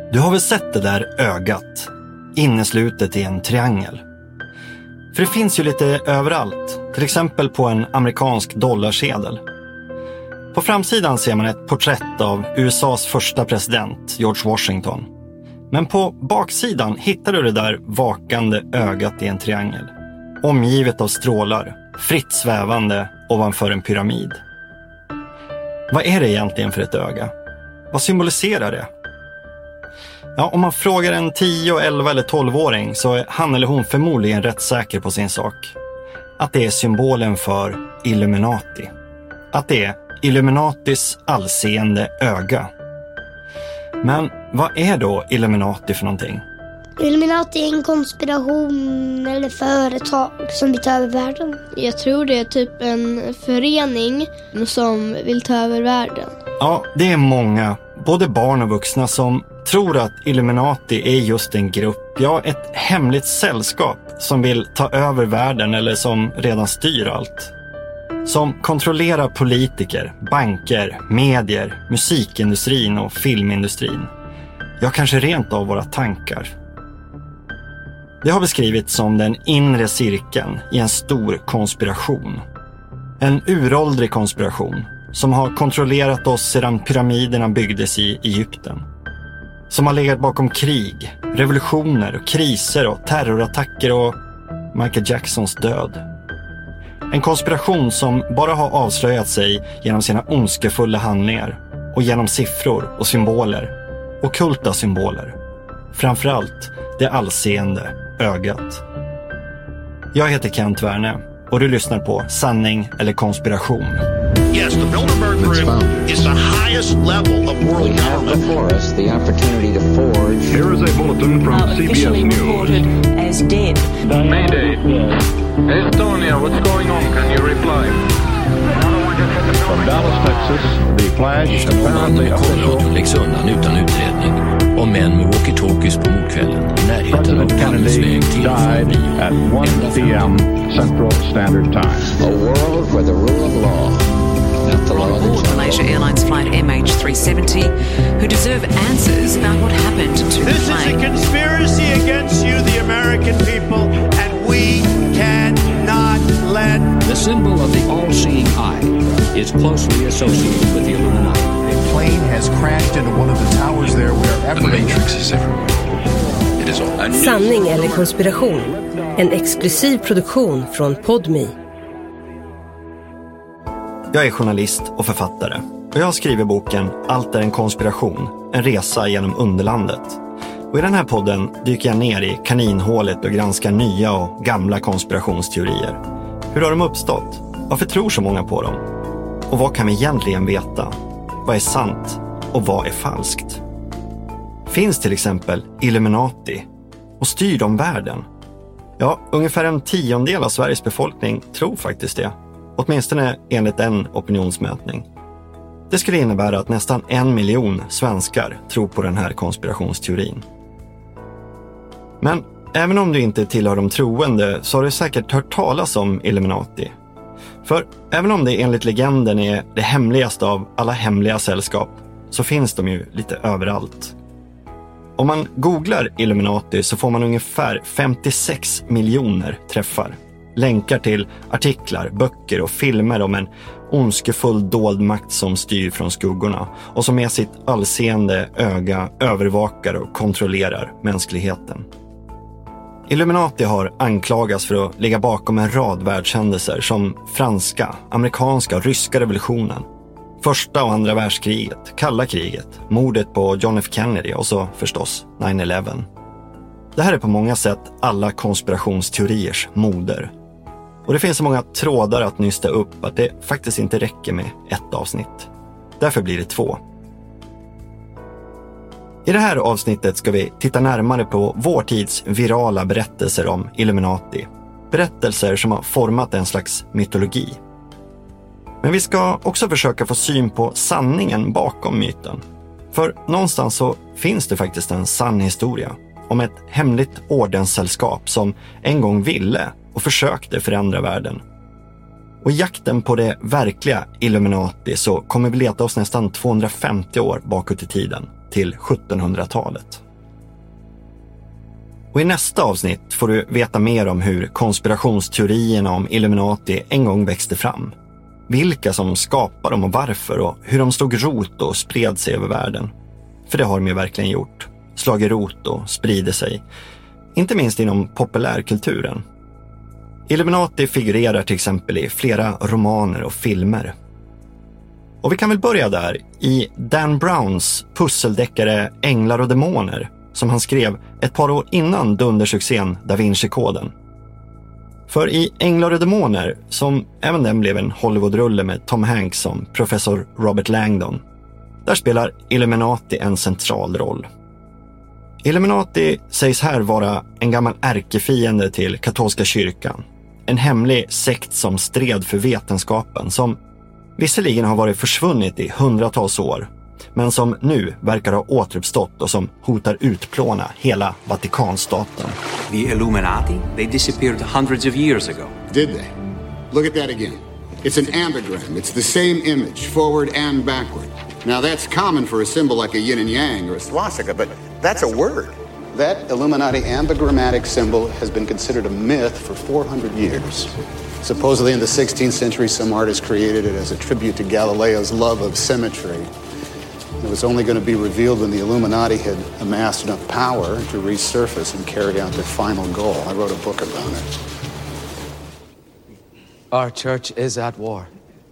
Du har väl sett det där ögat, inneslutet i en triangel? För det finns ju lite överallt, till exempel på en amerikansk dollarsedel. På framsidan ser man ett porträtt av USAs första president, George Washington. Men på baksidan hittar du det där vakande ögat i en triangel. Omgivet av strålar, fritt svävande ovanför en pyramid. Vad är det egentligen för ett öga? Vad symboliserar det? Ja, om man frågar en 10-, 11- eller 12-åring så är han eller hon förmodligen rätt säker på sin sak. Att det är symbolen för Illuminati. Att det är Illuminatis allseende öga. Men vad är då Illuminati för någonting? Illuminati är en konspiration eller företag som vill ta över världen. Jag tror det är typ en förening som vill ta över världen. Ja, det är många, både barn och vuxna, som tror att Illuminati är just en grupp, ja, ett hemligt sällskap som vill ta över världen eller som redan styr allt. Som kontrollerar politiker, banker, medier, musikindustrin och filmindustrin. Ja, kanske rent av våra tankar. Det har beskrivits som den inre cirkeln i en stor konspiration. En uråldrig konspiration som har kontrollerat oss sedan pyramiderna byggdes i Egypten. Som har legat bakom krig, revolutioner och kriser och terrorattacker och Michael Jacksons död. En konspiration som bara har avslöjat sig genom sina ondskefulla handlingar och genom siffror och symboler, ockulta symboler. Framförallt det allseende ögat. Jag heter Kent Werne och du lyssnar på Sanning eller konspiration. Yes, the Bilderberg Group is the highest level of world government. Before us the opportunity to forge. Here is a bulletin from CBS News. As dead. Mayday. Estonia, what's going on? Can you reply? From Dallas, Texas, the flash apparently official. Läggs undan utan utredning. Och män med walkie-talkies på mordkvällen i närheten av Kennedy died at 1 p.m. Central Standard Time. A world where the rule of law, not the law of the jungle. Malaysia Airlines flight MH370, who deserve answers about what happened to the plane. This is a conspiracy against you, the American people, and we cannot let... The symbol of the all-seeing eye is closely associated with the Illuminati. A plane has crashed into one of the towers there wherever... The Matrix is everywhere. It is all... Sanning eller konspiration. En exklusiv produktion från Podme. Jag är journalist och författare och jag skriver boken Allt är en konspiration, en resa genom underlandet. Och i den här podden dyker jag ner i kaninhålet och granskar nya och gamla konspirationsteorier. Hur har de uppstått? Varför tror så många på dem? Och vad kan vi egentligen veta? Vad är sant och vad är falskt? Finns till exempel Illuminati och styr de världen? Ja, ungefär 1/10 av Sveriges befolkning tror faktiskt det. Åtminstone enligt en opinionsmätning. Det skulle innebära att nästan 1 miljon svenskar tror på den här konspirationsteorin. Men även om du inte tillhör de troende så har du säkert hört talas om Illuminati. För även om det enligt legenden är det hemligaste av alla hemliga sällskap så finns de ju lite överallt. Om man googlar Illuminati så får man ungefär 56 miljoner träffar. Länkar till artiklar, böcker och filmer om en ondskefull dold makt som styr från skuggorna och som med sitt allseende öga övervakar och kontrollerar mänskligheten. Illuminati har anklagats för att ligga bakom en rad världshändelser som franska, amerikanska och ryska revolutionen, första och andra världskriget, kalla kriget, mordet på John F. Kennedy och så förstås 9/11. Det här är på många sätt alla konspirationsteoriers moder. Och det finns så många trådar att nysta upp att det faktiskt inte räcker med ett avsnitt. Därför blir det 2. I det här avsnittet ska vi titta närmare på vår tids virala berättelser om Illuminati. Berättelser som har format en slags mytologi. Men vi ska också försöka få syn på sanningen bakom myten. För någonstans så finns det faktiskt en sann historia om ett hemligt ordenssällskap som en gång ville och försökte förändra världen. Och i jakten på det verkliga Illuminati så kommer vi leta oss nästan 250 år bakåt i tiden. till 1700-talet. Och i nästa avsnitt får du veta mer om hur konspirationsteorierna om Illuminati en gång växte fram. Vilka som skapade dem och varför, och hur de slog rot och spred sig över världen. För det har de ju verkligen gjort. Slagit rot och sprider sig. Inte minst inom populärkulturen. Illuminati figurerar till exempel i flera romaner och filmer. Och vi kan väl börja där i Dan Browns pusseldeckare Änglar och demoner, som han skrev ett par år innan dundersuccén Da Vinci-koden. För i Änglar och demoner, som även den blev en Hollywood-rulle med Tom Hanks som professor Robert Langdon, där spelar Illuminati en central roll. Illuminati sägs här vara en gammal ärkefiende till katolska kyrkan. En hemlig sekt som stred för vetenskapen, som visserligen har varit försvunnit i hundratals år, men som nu verkar ha återuppstått och som hotar utplåna hela Vatikanstaten. The Illuminati, they disappeared hundreds of years ago. Did they? Look at that again. It's an ambigram. It's the same image, forward and backward. Now that's common for a symbol like a yin and yang or a swastika, but that's a word. That Illuminati ambigrammatic symbol has been considered a myth for 400 years. Supposedly in the 16th century, some artists created it as a tribute to Galileo's love of symmetry. It was only going to be revealed when the Illuminati had amassed enough power to resurface and carry out their final goal. I wrote a book about it. Our church is at war.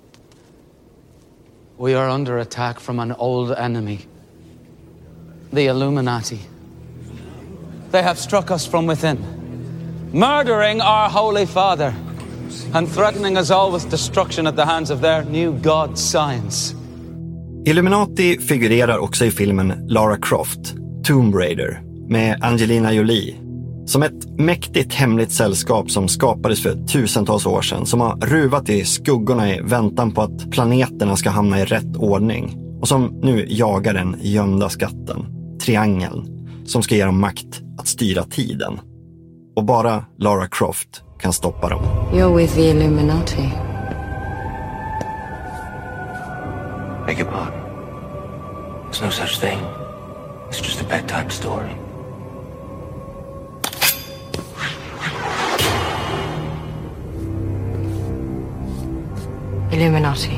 We are under attack from an old enemy, the Illuminati. They have struck us from within, murdering our Holy Father and threatening us all with destruction at the hands of their new god science. Illuminati figurerar också i filmen Lara Croft, Tomb Raider, med Angelina Jolie, som ett mäktigt hemligt sällskap som skapades för tusentals år sedan, som har ruvat i skuggorna i väntan på att planeterna ska hamna i rätt ordning, och som nu jagar den gömda skatten, triangeln, som ska ge dem makt att styra tiden. Och bara Lara Croft kan stoppa dem. You're with the Illuminati. Beg your pardon. There's no such thing. It's just a bedtime story. Illuminati.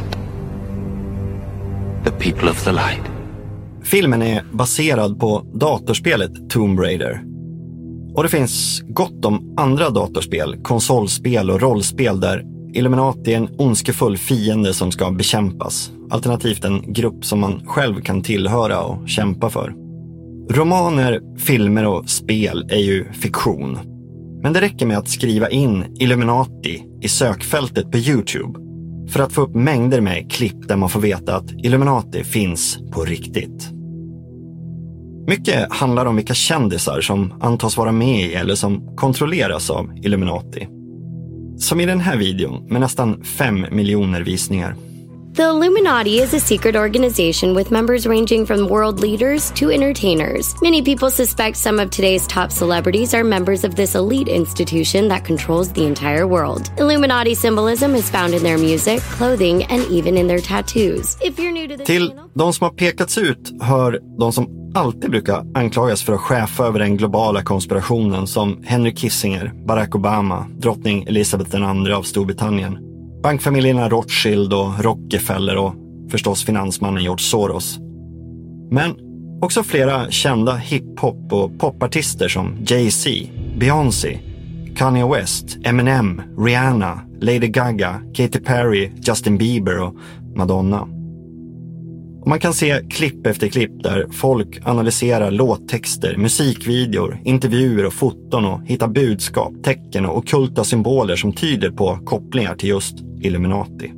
The people of the light. Filmen är baserad på datorspelet Tomb Raider. Och det finns gott om andra datorspel, konsolspel och rollspel där Illuminati är en ondskefull fiende som ska bekämpas. Alternativt en grupp som man själv kan tillhöra och kämpa för. Romaner, filmer och spel är ju fiktion. Men det räcker med att skriva in Illuminati i sökfältet på YouTube för att få upp mängder med klipp där man får veta att Illuminati finns på riktigt. Mycket handlar om vilka kändisar som antas vara med i eller som kontrolleras av Illuminati. Som i den här videon med nästan 5 miljoner visningar. The Illuminati is a secret organization with members ranging from world leaders to entertainers. Many people suspect some of today's top celebrities are members of this elite institution that controls the entire world. Illuminati symbolism is found in their music, clothing, and even in their tattoos. If you're new to the Till de som har pekats ut hör de som alltid brukar anklagas för att chefa över den globala konspirationen, som Henry Kissinger, Barack Obama, drottning Elizabeth II av Storbritannien, bankfamiljerna Rothschild och Rockefeller och förstås finansmannen George Soros. Men också flera kända hiphop- och popartister som Jay-Z, Beyoncé, Kanye West, Eminem, Rihanna, Lady Gaga, Katy Perry, Justin Bieber och Madonna. Och man kan se klipp efter klipp där folk analyserar låttexter, musikvideor, intervjuer och foton och hittar budskap, tecken och ockulta symboler som tyder på kopplingar till just Illuminati.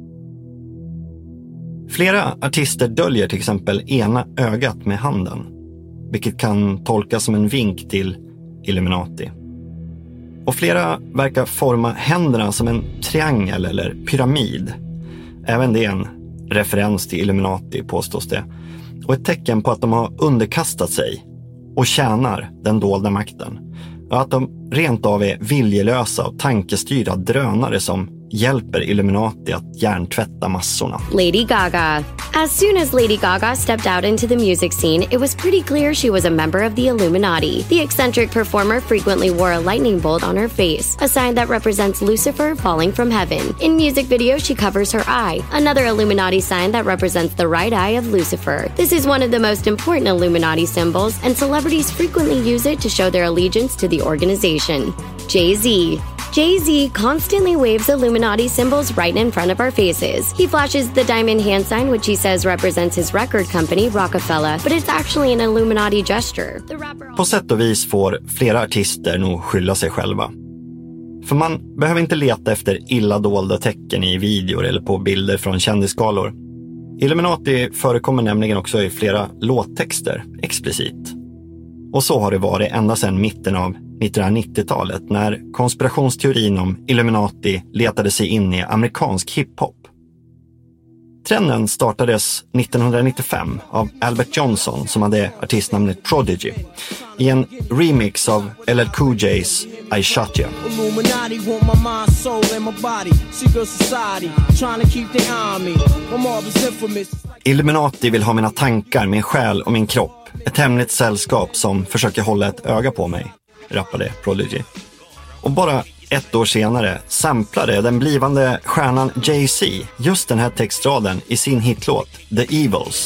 Flera artister döljer till exempel ena ögat med handen, vilket kan tolkas som en vink till Illuminati. Och flera verkar forma händerna som en triangel eller pyramid. Även det är en referens till Illuminati, påstås det. Och ett tecken på att de har underkastat sig och tjänar den dolda makten. Och att de rent av är viljelösa och tankestyrda drönare som hjälper Illuminati att hjärntvätta massorna. Lady Gaga. As soon as Lady Gaga stepped out into the music scene, it was pretty clear she was a member of the Illuminati. The eccentric performer frequently wore a lightning bolt on her face, a sign that represents Lucifer falling from heaven. In music videos, she covers her eye, another Illuminati sign that represents the right eye of Lucifer. This is one of the most important Illuminati symbols, and celebrities frequently use it to show their allegiance to the organization. Jay-Z. Jay-Z constantly waves Illuminati symbols right in front of our faces. He flashes the diamond hand sign, which he says represents his record company, Rockefeller, but it's actually an Illuminati gesture. På sätt och vis får flera artister nog skylla sig själva. För man behöver inte leta efter illa dolda tecken i videor eller på bilder från kändisskalor. Illuminati förekommer nämligen också i flera låttexter explicit. Och så har det varit ända sedan mitten av 1990-talet när konspirationsteorin om Illuminati letade sig in i amerikansk hiphop. Trenden startades 1995 av Albert Johnson som hade artistnamnet Prodigy i en remix av LL Cool J's I Shot Ya. Illuminati vill ha mina tankar, min själ och min kropp. Ett hemligt sällskap som försöker hålla ett öga på mig, rappade Prodigy. Och bara ett år senare samplade den blivande stjärnan Jay-Z just den här textraden i sin hitlåt The Evils.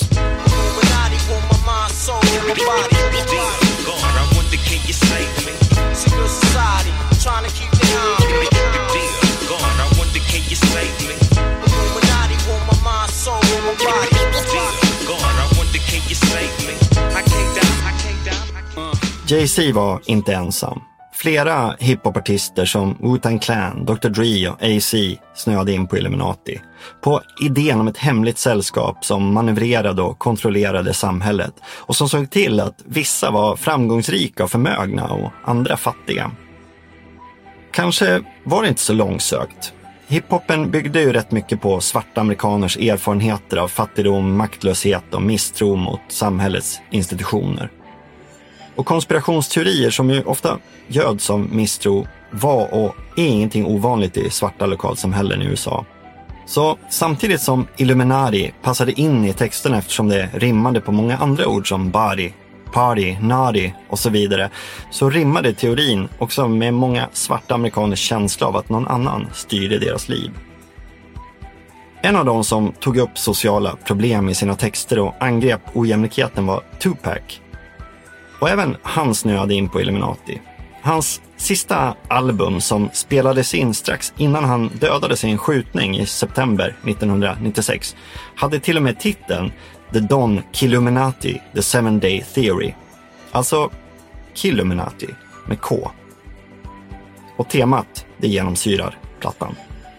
Jay-Z var inte ensam. Flera hiphopartister som Wu-Tang Clan, Dr. Dre och A.C. snöade in på Illuminati. På idén om ett hemligt sällskap som manövrerade och kontrollerade samhället. Och som såg till att vissa var framgångsrika och förmögna och andra fattiga. Kanske var det inte så långsökt. Hiphopen byggde ju rätt mycket på svarta amerikaners erfarenheter av fattigdom, maktlöshet och misstro mot samhällets institutioner. Och konspirationsteorier som ju ofta göds av misstro var och är ingenting ovanligt i svarta lokalsamhällen i USA. Så samtidigt som Illuminati passade in i texterna eftersom det rimmade på många andra ord som body, party, naughty och så vidare, så rimmade teorin också med många svarta amerikaners känsla av att någon annan styrde deras liv. En av de som tog upp sociala problem i sina texter och angrep ojämlikheten var Tupac. Och även han snöade in på Illuminati. Hans sista album som spelades in strax innan han dödades i en skjutning i september 1996 hade till och med titeln The Don Killuminati, The 7-Day Theory. Alltså Killuminati med K. Och temat, det genomsyrar plattan.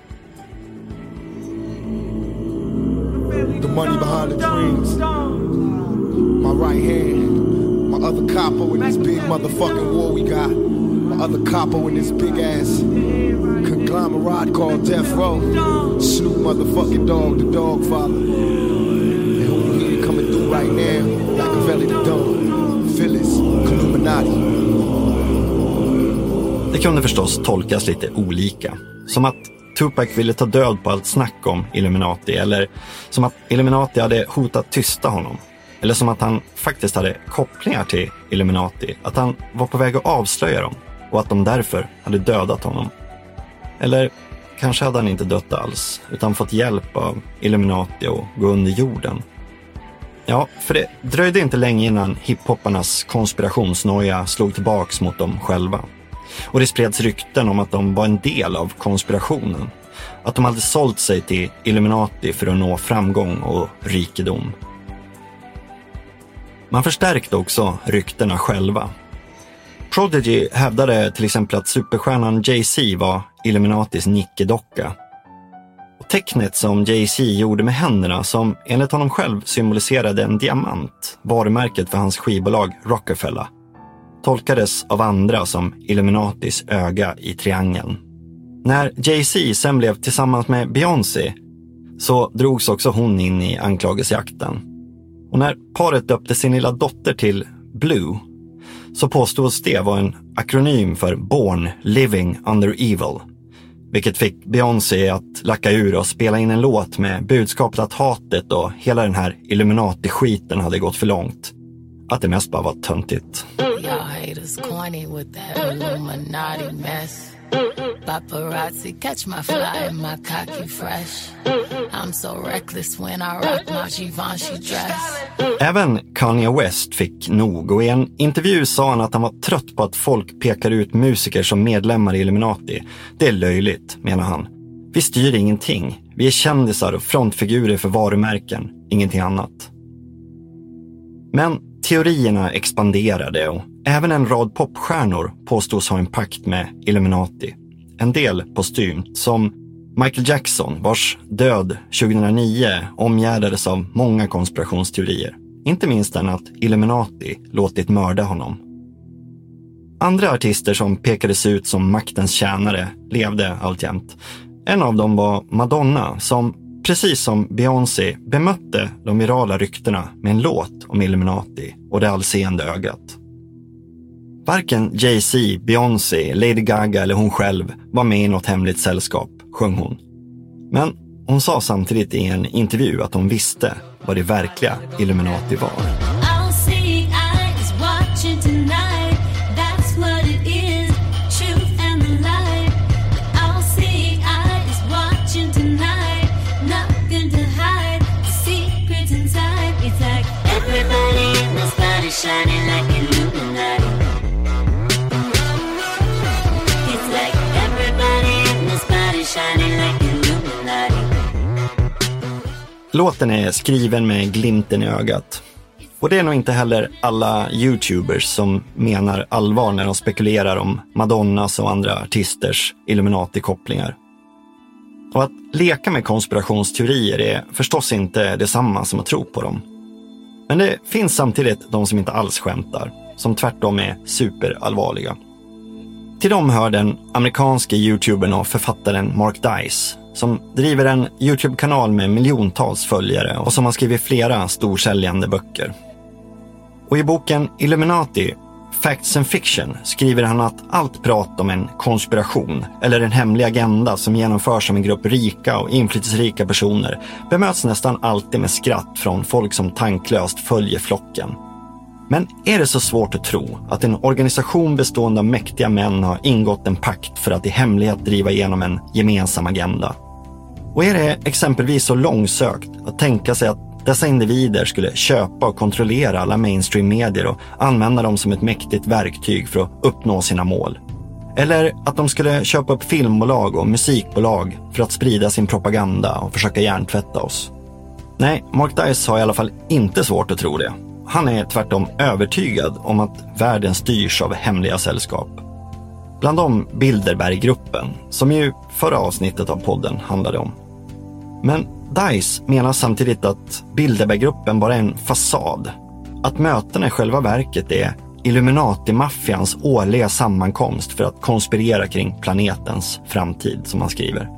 The money behind the dreams. My right hand. My other capo in this big motherfucking war we got. My other capo in this big ass conglomerate called Death Row. Snoop motherfucking Dogg, the Dog Father. And who you hear coming through right now? Machiavelli the Don, Phyllis, Illuminati. Det kunde förstås tolkas lite olika. Som att Tupac ville ta död på allt snack om Illuminati. Eller som att Illuminati hade hotat tysta honom. Eller som att han faktiskt hade kopplingar till Illuminati. Att han var på väg att avslöja dem. Och att de därför hade dödat honom. Eller kanske hade han inte dött alls. Utan fått hjälp av Illuminati och gå under jorden. Ja, för det dröjde inte länge innan hiphopparnas konspirationsnoja slog tillbaks mot dem själva. Och det spreds rykten om att de var en del av konspirationen. Att de hade sålt sig till Illuminati för att nå framgång och rikedom. Man förstärkte också ryktena själva. Prodigy hävdade till exempel att superstjärnan Jay-Z var Illuminatis nickedocka. Och tecknet som Jay-Z gjorde med händerna som enligt honom själv symboliserade en diamant, varumärket för hans skivbolag Rockefeller, tolkades av andra som Illuminatis öga i triangeln. När Jay-Z sen blev tillsammans med Beyoncé så drogs också hon in i anklagelsejakten. Och när paret döpte sin lilla dotter till Blue så påstås det var en akronym för Born Living Under Evil. vilket fick Beyoncé att lacka ur och spela in en låt med budskapet att hatet och hela den här Illuminati-skiten hade gått för långt. Att det mest bara var töntigt. Y'all haters corny with that Illuminati mess. Paparazzi catch my fly and my cocky fresh. I'm so reckless when I rock my Givenchy dress. Även Kanye West fick nog, och i en intervju sa han att han var trött på att folk pekar ut musiker som medlemmar i Illuminati. Det är löjligt, menar han. Vi styr ingenting. Vi är kändisar och frontfigurer för varumärken, ingenting annat. Men teorierna expanderade och även en rad popstjärnor påstås ha en pakt med Illuminati. En del postumt, som Michael Jackson, vars död 2009 omgärdades av många konspirationsteorier. Inte minst den att Illuminati låtit mörda honom. Andra artister som pekades ut som maktens tjänare levde alltjämt. En av dem var Madonna, som precis som Beyoncé bemötte de virala ryktena med en låt om Illuminati och det allseende ögat. Varken Jay-Z, Beyoncé, Lady Gaga eller hon själv var med i något hemligt sällskap, sjöng hon. Men hon sa samtidigt i en intervju att hon visste vad det verkliga Illuminati var. Shining like Illuminati. It's like everybody in this body shining like Illuminati. Låten är skriven med glimten i ögat. Och det är nog inte heller alla YouTubers som menar allvar när de spekulerar om Madonnas och andra artisters Illuminati-kopplingar. Och att leka med konspirationsteorier är förstås inte detsamma som att tro på dem. Men det finns samtidigt de som inte alls skämtar, som tvärtom är superallvarliga. Till dem hör den amerikanske YouTubern och författaren Mark Dice, som driver en YouTube-kanal med miljontals följare och som har skrivit flera storsäljande böcker. Och i boken Illuminati, Facts and Fiction skriver han att allt prat om en konspiration eller en hemlig agenda som genomförs av en grupp rika och inflytelserika personer bemöts nästan alltid med skratt från folk som tanklöst följer flocken. Men är det så svårt att tro att en organisation bestående av mäktiga män har ingått en pakt för att i hemlighet driva igenom en gemensam agenda? Och är det exempelvis så långsökt att tänka sig att dessa individer skulle köpa och kontrollera alla mainstream-medier och använda dem som ett mäktigt verktyg för att uppnå sina mål? Eller att de skulle köpa upp filmbolag och musikbolag för att sprida sin propaganda och försöka hjärntvätta oss? Nej, Mark Dice har i alla fall inte svårt att tro det. Han är tvärtom övertygad om att världen styrs av hemliga sällskap. Bland dem Bilderberggruppen, som ju förra avsnittet av podden handlade om. Men Dice menar samtidigt att Bilderberggruppen bara är en fasad. Att mötena i själva verket är Illuminati-maffians årliga sammankomst för att konspirera kring planetens framtid, som han skriver.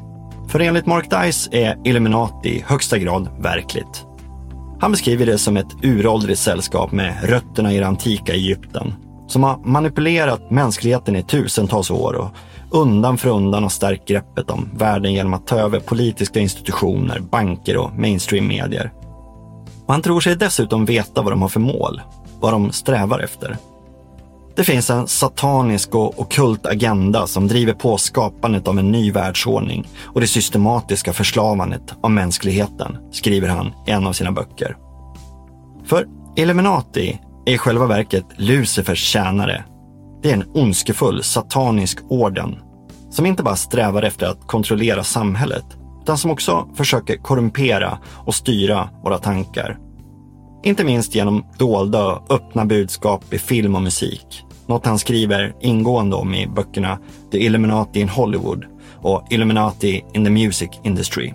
För enligt Mark Dice är Illuminati i högsta grad verkligt. Han beskriver det som ett uråldrigt sällskap med rötterna i det antika Egypten, som har manipulerat mänskligheten i tusentals år och undan för undan har stärkt greppet om världen genom att ta över politiska institutioner, banker och mainstream-medier. Och han tror sig dessutom veta vad de har för mål, vad de strävar efter. Det finns en satanisk och ockult agenda som driver på skapandet av en ny världsordning och det systematiska förslavandet av mänskligheten, skriver han i en av sina böcker. För Illuminati är i själva verket Lucifers tjänare. Det är en ondskefull satanisk orden som inte bara strävar efter att kontrollera samhället utan som också försöker korrumpera och styra våra tankar. Inte minst genom dolda och öppna budskap i film och musik. Något han skriver ingående om i böckerna The Illuminati in Hollywood och Illuminati in the Music Industry.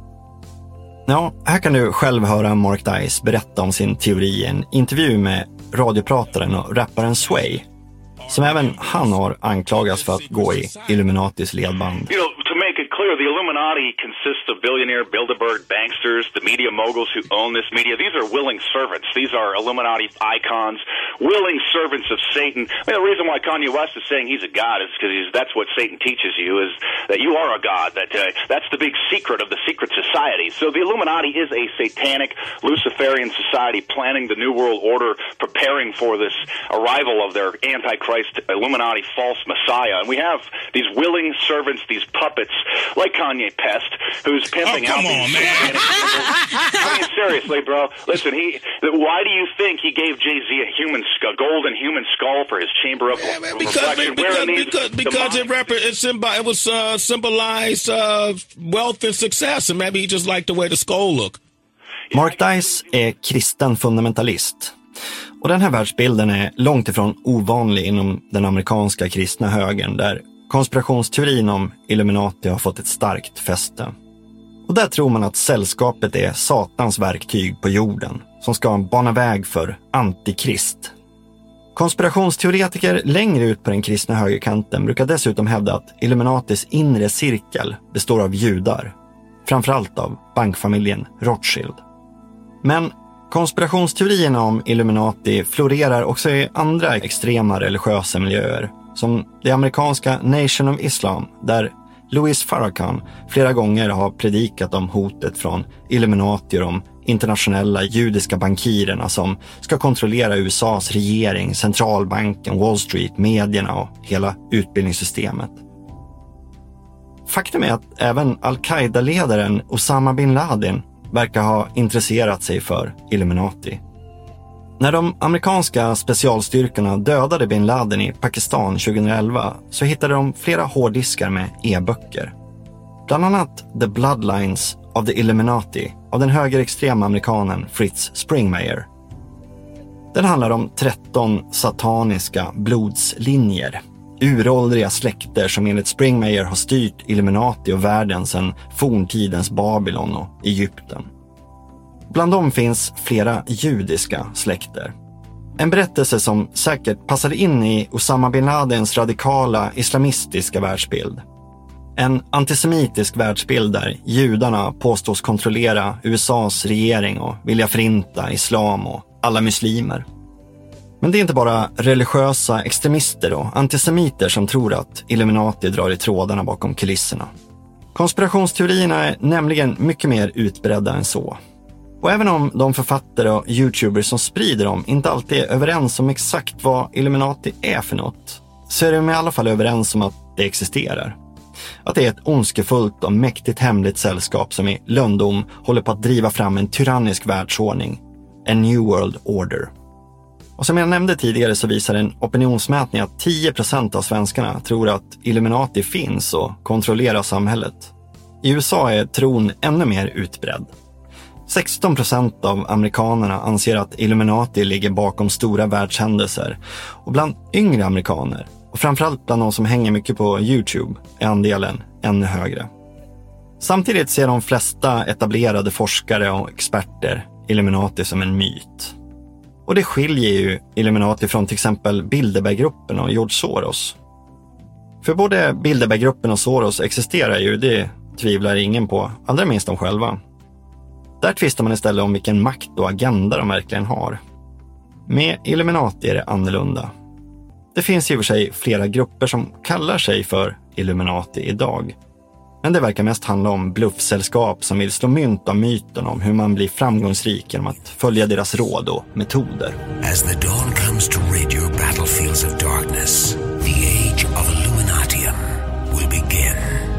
Ja, här kan du själv höra Mark Dice berätta om sin teori i en intervju med radioprataren och rapparen Sway, som även han har anklagats för att gå i Illuminatis ledband. You know, to make it clear, the Illuminati consists of billionaire Bilderberg banksters, the media moguls who own this media. These are willing servants. These are Illuminati icons, willing servants of Satan. I mean, the reason why Kanye West is saying he's a god is because that's what Satan teaches you, is that you are a god. That's the big secret of the secret society. So the Illuminati is a satanic Luciferian society planning the New World Order, preparing for this arrival of their Antichrist Illuminati false Messiah. And we have these willing servants, these puppets, like Kanye Pest, who's pimping out these satanic symbols. I mean, seriously, bro. Listen, why do you think he gave Jay-Z a golden human skull for his chamber of reflection? Because it was symbolized wealth and success, and maybe he just liked the way the skull look. Mark Dice är kristen fundamentalist. Och den här världsbilden är långt ifrån ovanlig inom den amerikanska kristna högern, där konspirationsteorin om Illuminati har fått ett starkt fäste. Och där tror man att sällskapet är Satans verktyg på jorden, som ska bana väg för antikrist. Konspirationsteoretiker längre ut på den kristna högerkanten brukar dessutom hävda att Illuminatis inre cirkel består av judar, framförallt av bankfamiljen Rothschild. Men konspirationsteorierna om Illuminati florerar också i andra extrema religiösa miljöer, som det amerikanska Nation of Islam, där Louis Farrakhan flera gånger har predikat om hotet från Illuminati och de internationella judiska bankirerna som ska kontrollera USAs regering, centralbanken, Wall Street, medierna och hela utbildningssystemet. Faktum är att även Al-Qaida-ledaren Osama bin Laden verkar ha intresserat sig för Illuminati. När de amerikanska specialstyrkorna dödade bin Laden i Pakistan 2011 så hittade de flera hårddiskar med e-böcker. Bland annat The Bloodlines of the Illuminati av den högerextrema amerikanen Fritz Springmeier. Den handlar om 13 sataniska blodslinjer, uråldriga släkter som enligt Springmeier har styrt Illuminati och världen sedan forntidens Babylon och Egypten. Bland dem finns flera judiska släkter. En berättelse som säkert passade in i Osama bin Ladens radikala islamistiska världsbild. En antisemitisk världsbild där judarna påstås kontrollera USAs regering och vilja förinta islam och alla muslimer. Men det är inte bara religiösa extremister och antisemiter som tror att Illuminati drar i trådarna bakom kulisserna. Konspirationsteorierna är nämligen mycket mer utbredda än så. Och även om de författare och YouTubers som sprider dem inte alltid är överens om exakt vad Illuminati är för något, så är de i alla fall överens om att det existerar. Att det är ett ondskefullt och mäktigt hemligt sällskap som i lönndom håller på att driva fram en tyrannisk världsordning, en New World Order. Och som jag nämnde tidigare så visar en opinionsmätning att 10% av svenskarna tror att Illuminati finns och kontrollerar samhället. I USA är tron ännu mer utbredd. 16% av amerikanerna anser att Illuminati ligger bakom stora världshändelser, och bland yngre amerikaner, och framförallt bland de som hänger mycket på YouTube, är andelen ännu högre. Samtidigt ser de flesta etablerade forskare och experter Illuminati som en myt. Och det skiljer ju Illuminati från till exempel Bilderberggruppen och George Soros. För både Bilderberggruppen och Soros existerar ju, det tvivlar ingen på, allra minst de själva. Där tvistar man istället om vilken makt och agenda de verkligen har. Med Illuminati är det annorlunda. Det finns ju för sig flera grupper som kallar sig för Illuminati idag. Men det verkar mest handla om bluffsällskap som vill slå mynt av myten om hur man blir framgångsrik genom att följa deras råd och metoder. As the dawn comes to rid your battlefields of darkness, the age of Illuminatium will begin.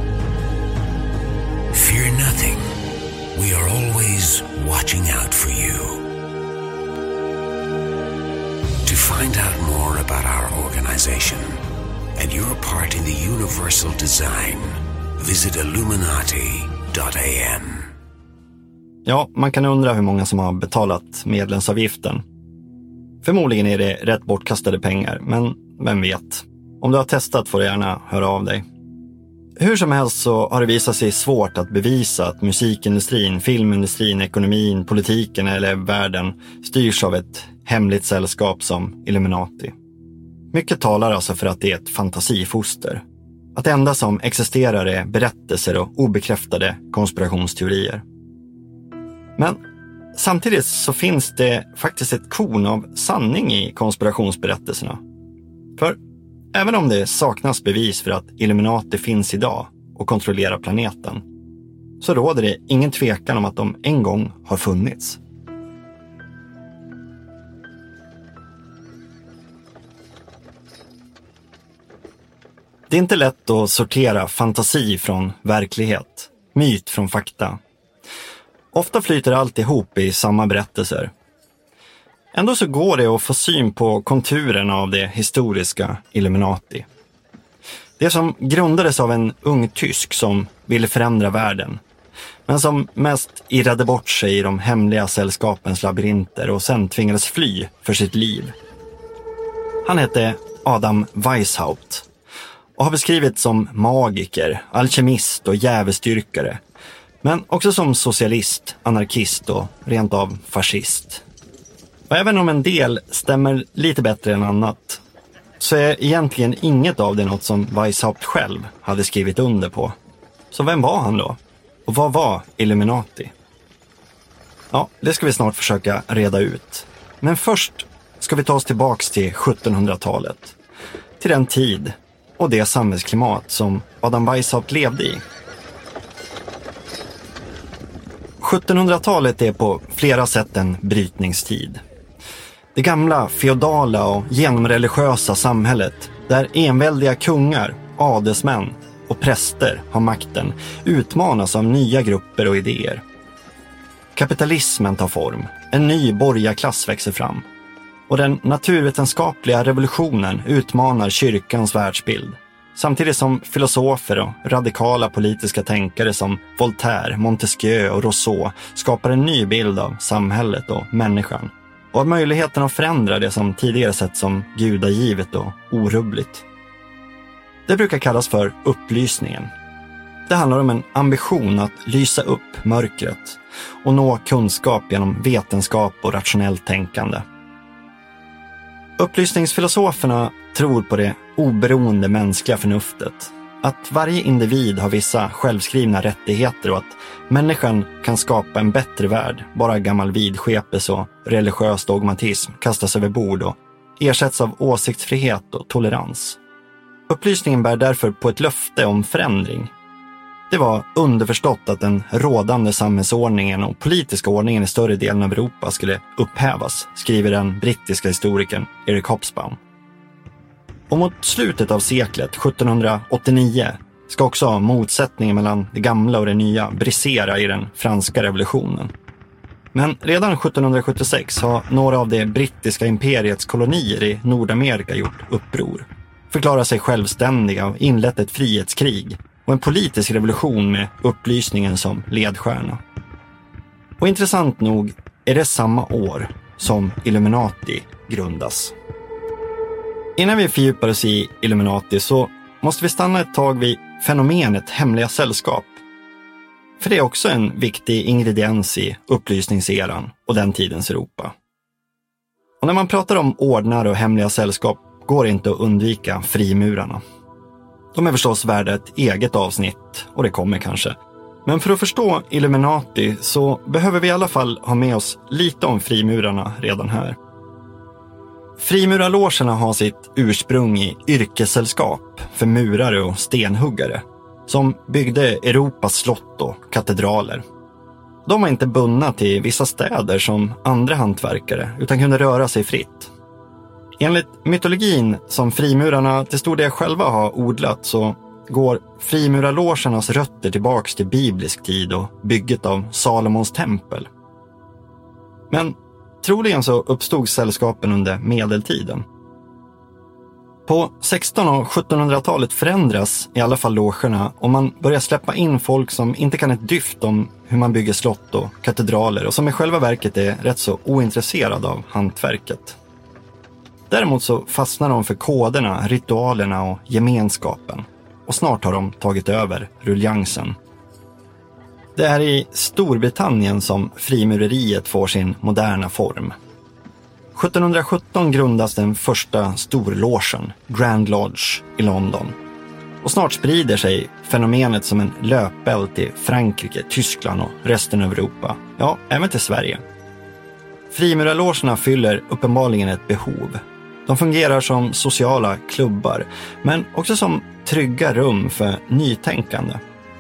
Fear nothing. We are always watching out for you. To find out more about our organization and your part in the universal design, visit Illuminati.am. Ja, man kan undra hur många som har betalat medlemsavgiften. Förmodligen är det rätt bortkastade pengar, men vem vet. Om du har testat får du gärna höra av dig. Hur som helst så har det visat sig svårt att bevisa att musikindustrin, filmindustrin, ekonomin, politiken eller världen styrs av ett hemligt sällskap som Illuminati. Mycket talar alltså för att det är ett fantasifoster. att det enda som existerar är berättelser och obekräftade konspirationsteorier. Men samtidigt så finns det faktiskt ett korn av sanning i konspirationsberättelserna. För även om det saknas bevis för att Illuminati finns idag och kontrollerar planeten, så råder det ingen tvekan om att de en gång har funnits. Det är inte lätt att sortera fantasi från verklighet, myt från fakta. Ofta flyter allt ihop i samma berättelser. Ändå så går det att få syn på konturerna av det historiska Illuminati. Det som grundades av en ung tysk som ville förändra världen, men som mest irrade bort sig i de hemliga sällskapens labyrinter och sen tvingades fly för sitt liv. Han hette Adam Weishaupt och har beskrivits som magiker, alkemist och djävulsdyrkare, men också som socialist, anarkist och rent av fascist. Och även om en del stämmer lite bättre än annat, så är egentligen inget av det något som Weishaupt själv hade skrivit under på. Så vem var han då? Och vad var Illuminati? Ja, det ska vi snart försöka reda ut. Men först ska vi ta oss tillbaks till 1700-talet. Till den tid och det samhällsklimat som Adam Weishaupt levde i. 1700-talet är på flera sätt en brytningstid. Det gamla, feodala och genomreligiösa samhället, där enväldiga kungar, adelsmän och präster har makten, utmanas av nya grupper och idéer. Kapitalismen tar form, en ny borgarklass växer fram. Och den naturvetenskapliga revolutionen utmanar kyrkans världsbild. Samtidigt som filosofer och radikala politiska tänkare som Voltaire, Montesquieu och Rousseau skapar en ny bild av samhället och människan. Och av möjligheten att förändra det som tidigare sett som gudagivet och orubbligt. Det brukar kallas för upplysningen. Det handlar om en ambition att lysa upp mörkret och nå kunskap genom vetenskap och rationellt tänkande. Upplysningsfilosoferna tror på det oberoende mänskliga förnuftet. Att varje individ har vissa självskrivna rättigheter och att människan kan skapa en bättre värld. Bara gammal vidskepelse och religiös dogmatism kastas över bord och ersätts av åsiktsfrihet och tolerans. Upplysningen bär därför på ett löfte om förändring. Det var underförstått att den rådande samhällsordningen och politiska ordningen i större delen av Europa skulle upphävas, skriver den brittiska historikern Eric Hobsbawm. Och mot slutet av seklet, 1789, ska också motsättningen mellan det gamla och det nya brisera i den franska revolutionen. Men redan 1776 har några av det brittiska imperiets kolonier i Nordamerika gjort uppror, förklarat sig självständiga och inlett ett frihetskrig och en politisk revolution med upplysningen som ledstjärna. Och intressant nog är det samma år som Illuminati grundas. Innan vi fördjupar oss i Illuminati så måste vi stanna ett tag vid fenomenet hemliga sällskap. För det är också en viktig ingrediens i upplysningseran och den tidens Europa. Och när man pratar om ordnar och hemliga sällskap går det inte att undvika frimurarna. De är förstås värda ett eget avsnitt och det kommer kanske. Men för att förstå Illuminati så behöver vi i alla fall ha med oss lite om frimurarna redan här. Frimurarlogerna har sitt ursprung i yrkessällskap för murare och stenhuggare som byggde Europas slott och katedraler. De var inte bundna till vissa städer som andra hantverkare utan kunde röra sig fritt. Enligt mytologin som frimurarna till stor del själva har odlat så går frimurarlogernas rötter tillbaks till biblisk tid och bygget av Salomons tempel. Men troligen så uppstod sällskapen under medeltiden. På 1600- och 1700-talet förändras i alla fall logerna och man börjar släppa in folk som inte kan ett dyft om hur man bygger slott och katedraler och som i själva verket är rätt så ointresserade av hantverket. Däremot så fastnar de för koderna, ritualerna och gemenskapen och snart har de tagit över ruljansen. Det är i Storbritannien som frimureriet får sin moderna form. 1717 grundas den första storlogen, Grand Lodge, i London. Och snart sprider sig fenomenet som en löpeld till Frankrike, Tyskland och resten av Europa. Ja, även till Sverige. Frimurarlogerna fyller uppenbarligen ett behov. De fungerar som sociala klubbar, men också som trygga rum för nytänkande.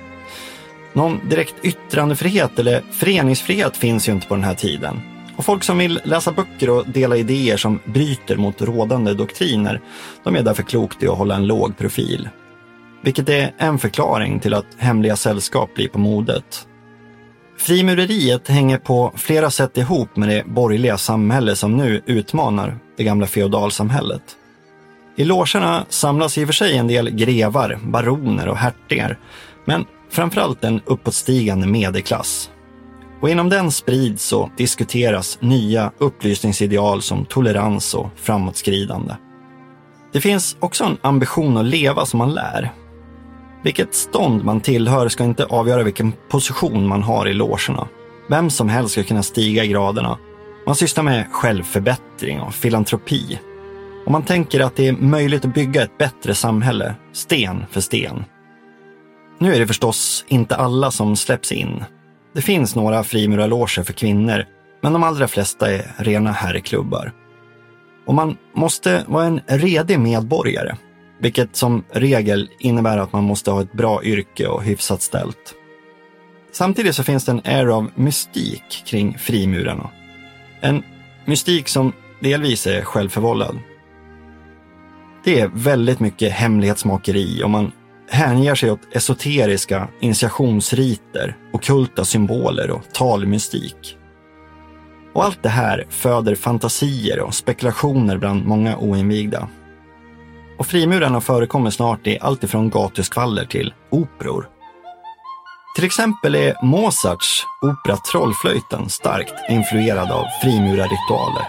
Någon direkt yttrandefrihet eller föreningsfrihet finns ju inte på den här tiden. Och folk som vill läsa böcker och dela idéer som bryter mot rådande doktriner, de är därför klokt i att hålla en låg profil. Vilket är en förklaring till att hemliga sällskap blir på modet. Frimureriet hänger på flera sätt ihop med det borgerliga samhälle som nu utmanar det gamla feodalsamhället. I logerna samlas i och för sig en del grevar, baroner och hertigar, men framförallt en uppåtstigande medelklass. Och inom den sprids och diskuteras nya upplysningsideal som tolerans och framåtskridande. Det finns också en ambition att leva som man lär. Vilket stånd man tillhör ska inte avgöra vilken position man har i logerna. Vem som helst ska kunna stiga i graderna. Man sysslar med självförbättring och filantropi. Och man tänker att det är möjligt att bygga ett bättre samhälle, sten för sten. Nu är det förstås inte alla som släpps in. Det finns några frimurarloger för kvinnor, men de allra flesta är rena herrklubbar. Och man måste vara en redig medborgare, vilket som regel innebär att man måste ha ett bra yrke och hyfsat ställt. Samtidigt så finns det en air av mystik kring frimurarna. En mystik som delvis är självförvållad. Det är väldigt mycket hemlighetsmakeri och man hänger sig åt esoteriska initiationsriter, ockulta symboler och talmystik. Och allt det här föder fantasier och spekulationer bland många oinvigda. Och frimurarna förekommer snart i allt ifrån gatuskvaller till operor. Till exempel är Mozarts opera Trollflöjten starkt influerad av frimurarritualer.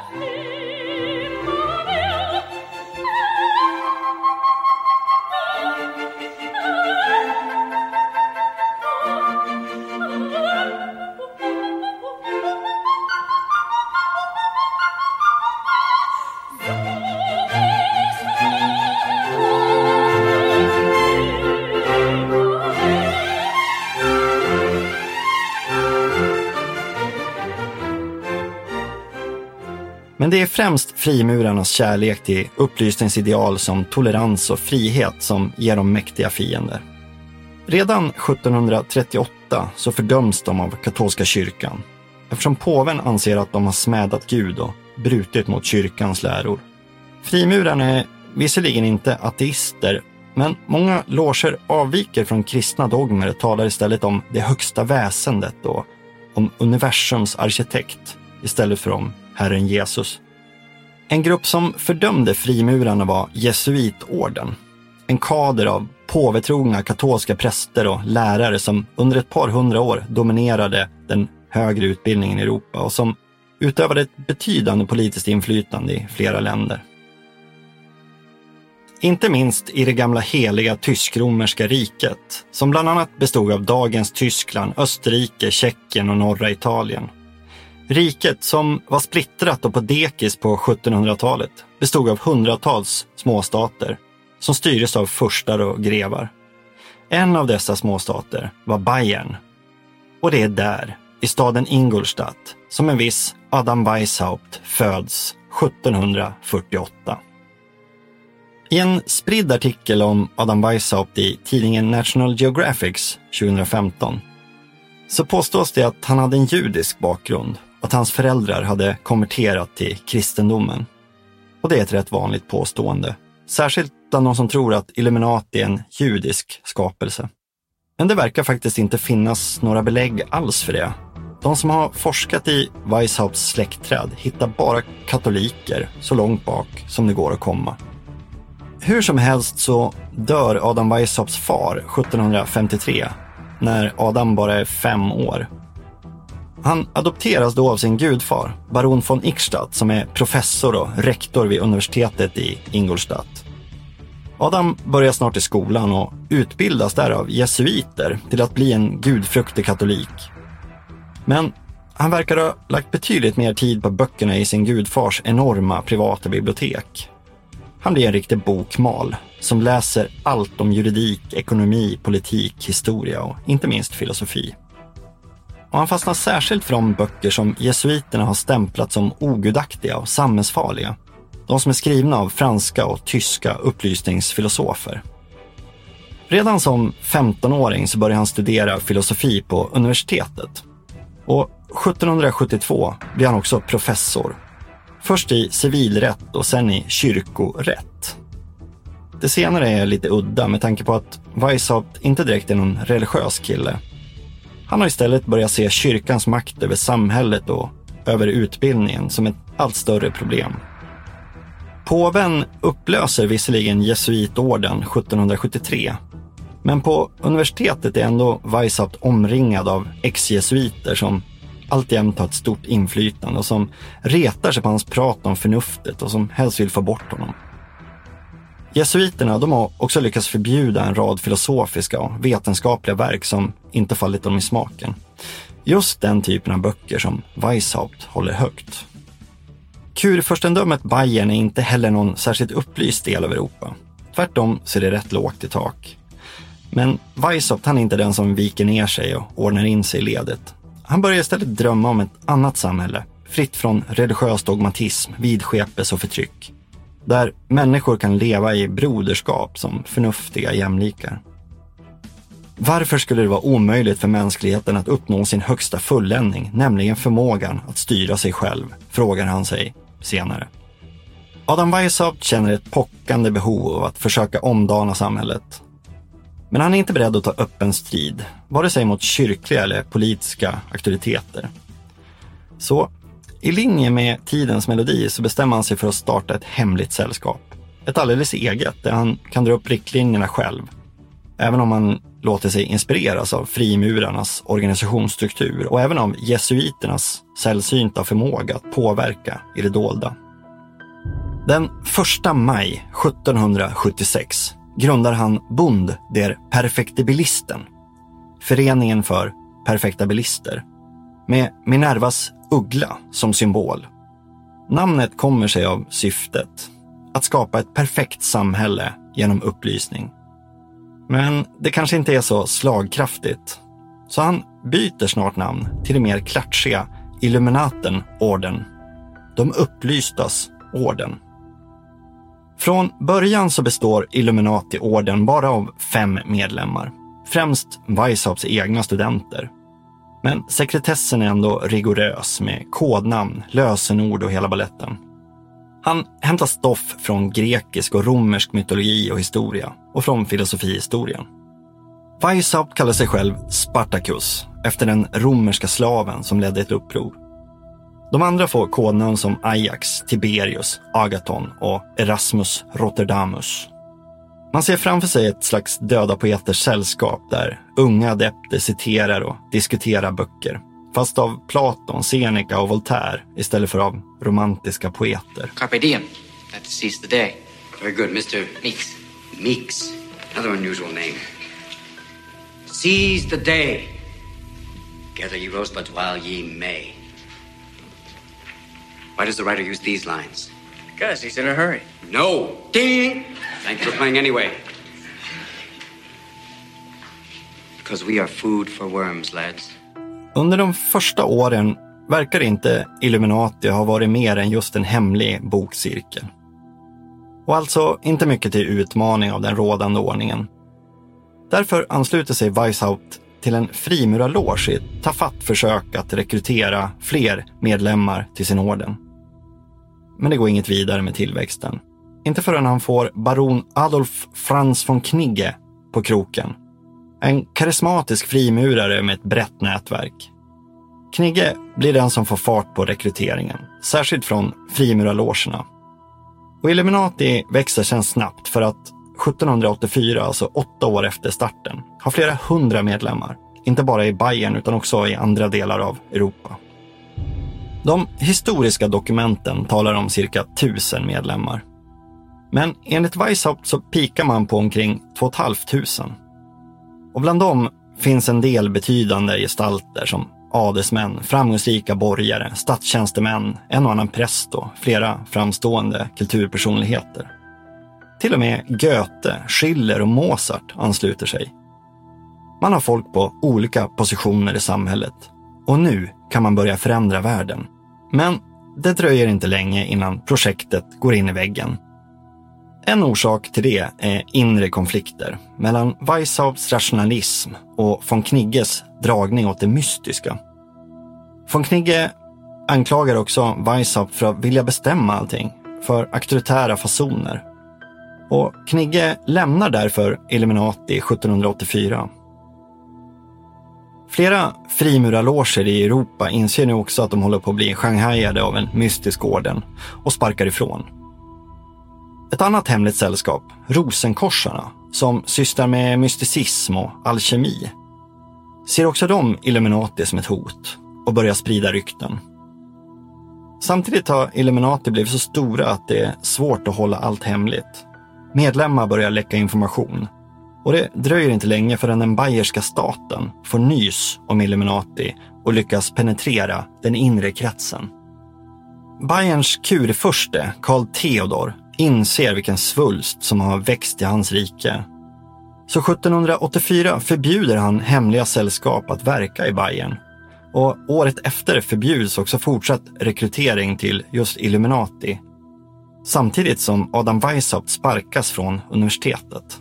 Men det är främst frimurarnas kärlek till upplysningsideal som tolerans och frihet som ger dem mäktiga fiender. Redan 1738 så fördöms de av katolska kyrkan, eftersom påven anser att de har smädat Gud och brutit mot kyrkans läror. Frimurarna är visserligen inte ateister, men många loger avviker från kristna dogmer och talar istället om det högsta väsendet och om universums arkitekt istället för om Herren Jesus. En grupp som fördömde frimurarna var jesuitorden. En kader av påvetrogna katolska präster och lärare som under ett par hundra år dominerade den högre utbildningen i Europa och som utövade ett betydande politiskt inflytande i flera länder. Inte minst i det gamla heliga tysk-romerska riket, som bland annat bestod av dagens Tyskland, Österrike, Tjeckien och norra Italien. Riket, som var splittrat och på dekis på 1700-talet, bestod av hundratals småstater som styrdes av furstar och grevar. En av dessa småstater var Bayern. Och det är där, i staden Ingolstadt, som en viss Adam Weishaupt föds 1748. I en spridd artikel om Adam Weishaupt i tidningen National Geographic 2015 så påstås det att han hade en judisk bakgrund och att hans föräldrar hade konverterat till kristendomen. Och det är ett rätt vanligt påstående, särskilt bland de som tror att Illuminati är en judisk skapelse. Men det verkar faktiskt inte finnas några belägg alls för det. De som har forskat i Weishaupts släktträd hittar bara katoliker så långt bak som det går att komma. Hur som helst så dör Adam Weishaupts far 1753 när Adam bara är 5 år. Han adopteras då av sin gudfar, baron von Ickstadt, som är professor och rektor vid universitetet i Ingolstadt. Adam börjar snart i skolan och utbildas där av jesuiter till att bli en gudfruktig katolik. Men han verkar ha lagt betydligt mer tid på böckerna i sin gudfars enorma privata bibliotek. Han blir en riktig bokmal som läser allt om juridik, ekonomi, politik, historia och inte minst filosofi. Och han fastnar särskilt för de böcker som jesuiterna har stämplat som ogudaktiga och samhällsfarliga. De som är skrivna av franska och tyska upplysningsfilosofer. Redan som 15-åring så började han studera filosofi på universitetet. Och 1772 blev han också professor. Först i civilrätt och sen i kyrkorätt. Det senare är lite udda med tanke på att Weishaupt inte direkt är någon religiös kille. Han har istället börjat se kyrkans makt över samhället och över utbildningen som ett allt större problem. Påven upplöser visserligen jesuitorden 1773, men på universitetet är ändå Weishaupt omringad av ex-jesuiter som alltjämt har ett stort inflytande och som retar sig på hans prat om förnuftet och som helst vill få bort honom. Jesuiterna, de har också lyckats förbjuda en rad filosofiska och vetenskapliga verk som inte fallit dem i smaken. Just den typen av böcker som Weishaupt håller högt. Kurfurstendömet Bayern är inte heller någon särskilt upplyst del av Europa. Tvärtom så är det rätt lågt i tak. Men Weishaupt, han är inte den som viker ner sig och ordnar in sig i ledet. Han börjar istället drömma om ett annat samhälle, fritt från religiös dogmatism, vidskepelse och förtryck. Där människor kan leva i broderskap som förnuftiga jämlikar. Varför skulle det vara omöjligt för mänskligheten att uppnå sin högsta fulländning, nämligen förmågan att styra sig själv, frågar han sig senare. Adam Weishaupt känner ett pockande behov av att försöka omdana samhället. Men han är inte beredd att ta öppen strid, vare sig mot kyrkliga eller politiska auktoriteter. Så i linje med tidens melodi så bestämmer han sig för att starta ett hemligt sällskap. Ett alldeles eget där han kan dra upp riktlinjerna själv. Även om han låter sig inspireras av frimurarnas organisationsstruktur och även av jesuiternas sällsynta förmåga att påverka i det dolda. Den 1 maj 1776 grundar han Bund der Perfektibilisten, föreningen för perfektabilister, med Minervas uggla som symbol. Namnet kommer sig av syftet, att skapa ett perfekt samhälle genom upplysning. Men det kanske inte är så slagkraftigt, så han byter snart namn till det mer klatschiga Illuminaten-orden, de upplystas orden. Från början så består Illuminati-orden bara av 5 medlemmar, främst Weishaupts egna studenter. Men sekretessen är ändå rigorös med kodnamn, lösenord och hela balletten. Han hämtar stoff från grekisk och romersk mytologi och historia och från filosofihistorien. Weishaupt kallar sig själv Spartacus efter den romerska slaven som ledde ett uppror. De andra får kodnamn som Ajax, Tiberius, Agathon och Erasmus Rotterdamus. Man ser framför sig ett slags döda poeters sällskap där unga adepter citerar och diskuterar böcker, fast av Platon, Seneca och Voltaire istället för av romantiska poeter. Carpe diem. That to seize the day. Very good, Mr. Meeks. Meeks. Another unusual name. Seize the day. Gather ye rosebuds while ye may. Why does the writer use these lines? Because he's in a hurry. No. Ding! Thank you for playing anyway. Because we are food for worms, lads. Under de första åren verkar inte Illuminati ha varit mer än just en hemlig bokcirkel. Och alltså inte mycket till utmaning av den rådande ordningen. Därför ansluter sig Weishaupt till en frimurarloge i ett tafatt försök att rekrytera fler medlemmar till sin orden. Men det går inget vidare med tillväxten. Inte förrän han får baron Adolf Franz von Knigge på kroken. En karismatisk frimurare med ett brett nätverk. Knigge blir den som får fart på rekryteringen, särskilt från frimurarlogerna. Och Illuminati växer sen snabbt för att 1784, alltså 8 år efter starten, har flera 100 medlemmar. Inte bara i Bayern utan också i andra delar av Europa. De historiska dokumenten talar om cirka 1000 medlemmar. Men enligt Weishaupt så pikar man på omkring 2 500. Och bland dem finns en del betydande gestalter som adelsmän, framgångsrika borgare, statstjänstemän, en och annan präst och flera framstående kulturpersonligheter. Till och med Goethe, Schiller och Mozart ansluter sig. Man har folk på olika positioner i samhället och nu kan man börja förändra världen. Men det dröjer inte länge innan projektet går in i väggen. En orsak till det är inre konflikter mellan Weishaupts rationalism och von Knigges dragning åt det mystiska. Von Knigge anklagar också Weishaupt för att vilja bestämma allting, för auktoritära fasoner. Och Knigge lämnar därför Illuminati 1784. Flera frimurarloger i Europa inser nu också att de håller på att bli shanghajade av en mystisk orden och sparkar ifrån. Ett annat hemligt sällskap, Rosenkorsarna, som sysslar med mysticism och alkemi, ser också de Illuminati som ett hot och börjar sprida rykten. Samtidigt har Illuminati blivit så stora att det är svårt att hålla allt hemligt. Medlemmar börjar läcka information. Och det dröjer inte länge förrän den bayerska staten får nys om Illuminati och lyckas penetrera den inre kretsen. Bayerns kurfurste, Karl Theodor, inser vilken svulst som har växt i hans rike. Så 1784 förbjuder han hemliga sällskap att verka i Bayern. Och året efter förbjuds också fortsatt rekrytering till just Illuminati. Samtidigt som Adam Weishaupt sparkas från universitetet.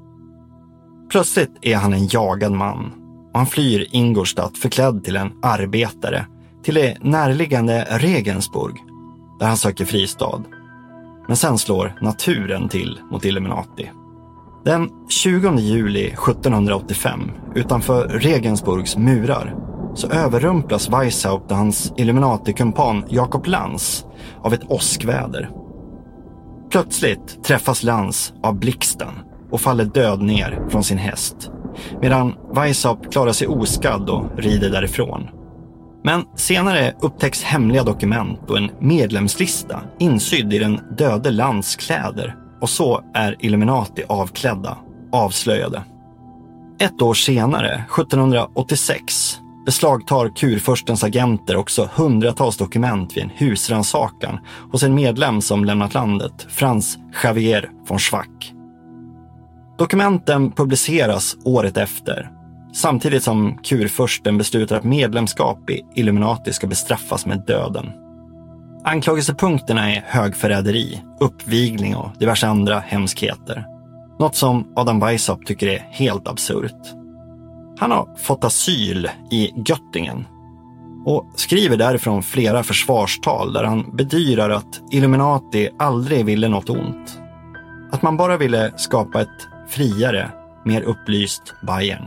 Plötsligt är han en jagad man och han flyr Ingolstadt förklädd till en arbetare till det närliggande Regensburg där han söker fristad. Men sen slår naturen till mot Illuminati. Den 20 juli 1785 utanför Regensburgs murar så överrumplas Weishaupt och hans Illuminati-kumpan Jakob Lans av ett åskväder. Plötsligt träffas Lans av blixten och faller död ner från sin häst, medan Weishaupt klarar sig oskadd och rider därifrån. Men senare upptäcks hemliga dokument och en medlemslista insydd i den döde Lans kläder, och så är Illuminati avklädda, avslöjade. Ett år senare, 1786, beslagtar kurfurstens agenter också hundratals dokument vid en husrannsakan hos en medlem som lämnat landet, Franz Xavier von Schwack. Dokumenten publiceras året efter, samtidigt som kurfursten beslutar att medlemskap i Illuminati ska bestraffas med döden. Anklagelsepunkterna är högförräderi, uppvigling och diverse andra hemskheter. Något som Adam Weishaupt tycker är helt absurt. Han har fått asyl i Göttingen och skriver därifrån flera försvarstal där han bedyrar att Illuminati aldrig ville något ont. Att man bara ville skapa ett friare, mer upplyst Bayern.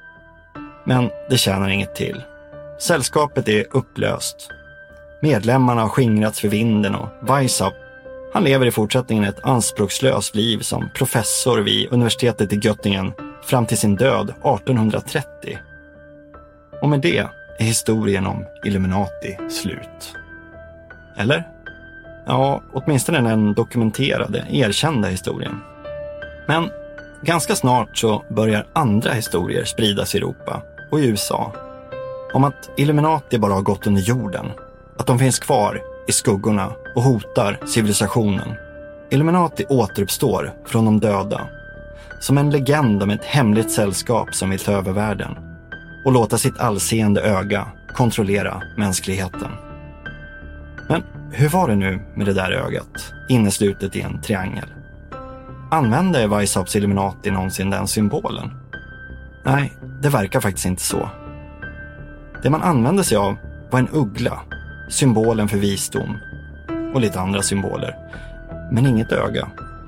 Men det tjänar inget till. Sällskapet är upplöst. Medlemmarna har skingrats för vinden och Weishaupt, han lever i fortsättningen ett anspråkslöst liv som professor vid universitetet i Göttingen fram till sin död 1830. Och med det är historien om Illuminati slut. Eller? Ja, åtminstone den dokumenterade, erkända historien. Men ganska snart så börjar andra historier spridas i Europa och i USA. Om att Illuminati bara har gått under jorden. Att de finns kvar i skuggorna och hotar civilisationen. Illuminati återuppstår från de döda. Som en legend om ett hemligt sällskap som vill ta över världen. Och låta sitt allseende öga kontrollera mänskligheten. Men hur var det nu med det där ögat? Inneslutet i en triangel. Använde Weishaupts Illuminati någonsin den symbolen? Nej, det verkar faktiskt inte så. Det man använde sig av var en uggla, symbolen för visdom och lite andra symboler, men inget öga.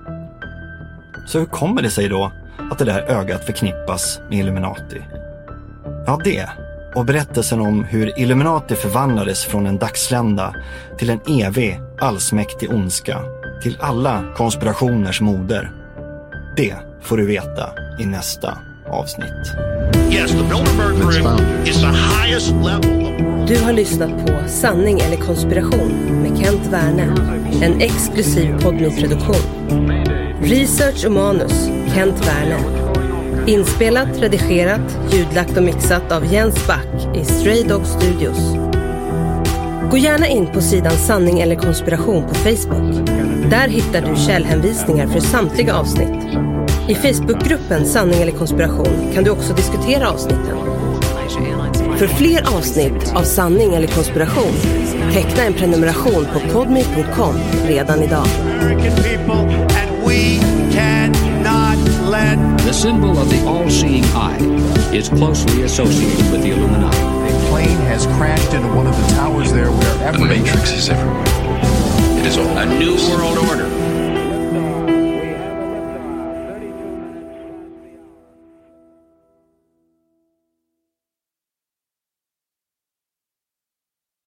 Så hur kommer det sig då att det där ögat förknippas med Illuminati? Ja, det och berättelsen om hur Illuminati förvandlades från en dagslända till en evig, allsmäktig ondska, till alla konspirationers moder. Det får du veta i nästa avsnitt. Yes, the Bilderberg Group is the highest level. Du har lyssnat på Sanning eller konspiration med Kent Werner. En exklusiv Podme-produktion. Research och manus Kent Werner. Inspelat, redigerat, ljudlagt och mixat av Jens Back i Stray Dog Studios. Gå gärna in på sidan Sanning eller konspiration på Facebook. Där hittar du källhänvisningar för samtliga avsnitt. I Facebookgruppen Sanning eller konspiration kan du också diskutera avsnitten. För fler avsnitt av Sanning eller konspiration, teckna en prenumeration på podme.com redan idag. The symbol of the all-seeing eye is closely associated with the Illuminati. A plane has crashed into one of the towers there wherever. The Matrix is everywhere. It is all a new world order.